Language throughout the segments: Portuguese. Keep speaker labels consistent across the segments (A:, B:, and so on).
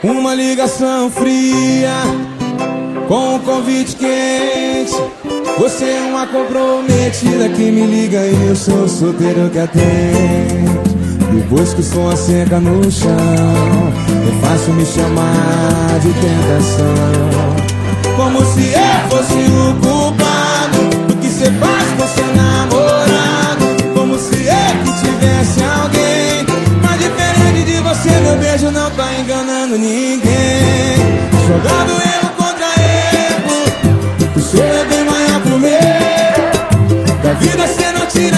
A: Uma ligação fria com um convite quente. Você é uma comprometida que me liga e eu sou solteiro que atende. Depois que o som seca no chão, é fácil me chamar de tentação. Como se eu fosse o culpado do que cê faz com seu namorado. Como se eu que tivesse alguém. Mas diferente de você, meu beijo não tá enganando ninguém. Jogando erro contra erro, o seu é bem maior pro meu. Da vida cê não tira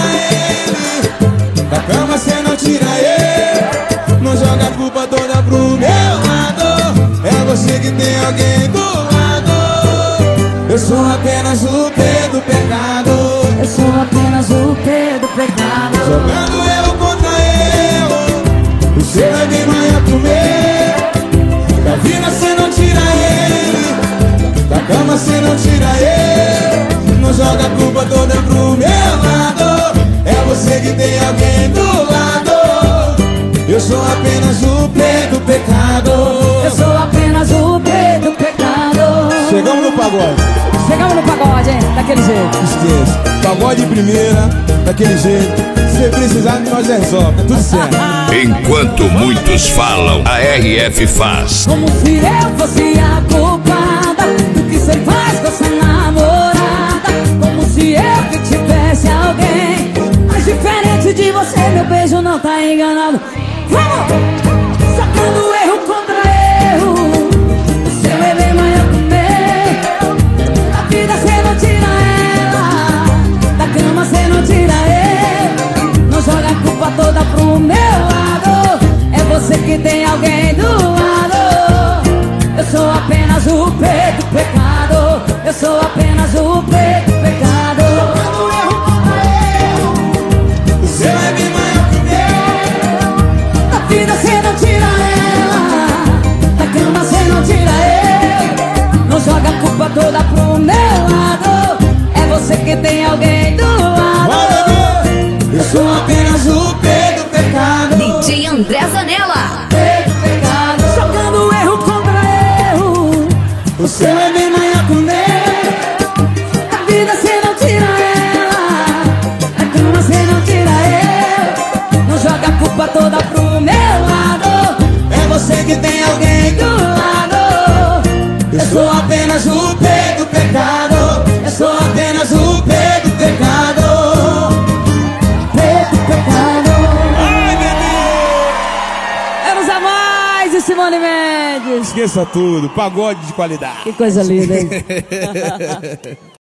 A: ele, da cama cê não tira ele. Não joga a culpa toda pro meu lado. É você que tem alguém do lado. Eu sou apenas o P do pecado.
B: Eu sou apenas o P do pecado.
A: Jogando erro contra erro, o seu é bem maior pro meu. Da vida cê não tira ele, da cama cê não tira ele. Não joga a culpa toda pro meu lado. É você que tem alguém do lado. Eu sou apenas o P do pecado.
B: Eu sou apenas o P do pecado.
A: Chegamos no pagode.
B: Chegamos no pagode, hein? Daquele jeito.
A: Esqueça, pagode de primeira, daquele jeito. Se precisar, nós resolve, tudo certo.
C: Enquanto muitos falam, a RF faz.
B: Como se eu fosse a culpada do que cê faz com essa namorada. Como se eu que tivesse alguém. Mas diferente de você, meu beijo não tá enganado. Vamos! Sacando erro contra erro, o seu é bem maior que o meu. Da vida cê não tira ela, da cama cê não tira ele. Não joga a culpa toda pro meu lado. É você que tem alguém do lado. Eu sou apenas o P do pecado. Eu sou apenas o P do pecado. Sacando erro contra erro,
A: O seu é bem maior que o meu.
B: da vida cê não tira ela, da cama cê não tira ele. Não joga a culpa toda pro meu lado. É você que tem alguém do lado.
A: Eu sou apenas o P do pecado.
D: DJ André Zanella.
B: P do pecado. Jogando erro contra erro,
A: O seu é bem maior que o meu.
B: da vida cê não tira ela, da cama cê não tira ele. Não joga a culpa toda pro meu lado.
A: É você que tem alguém do
B: lado.
A: Eu sou apenas o P do pecado. Eu sou apenas o P do pecado.
B: P do pecado.
A: Ai, bebê!
B: Vamos a mais e Simone Mendes.
A: Esqueça tudo, pagode de qualidade.
B: Que coisa linda, hein?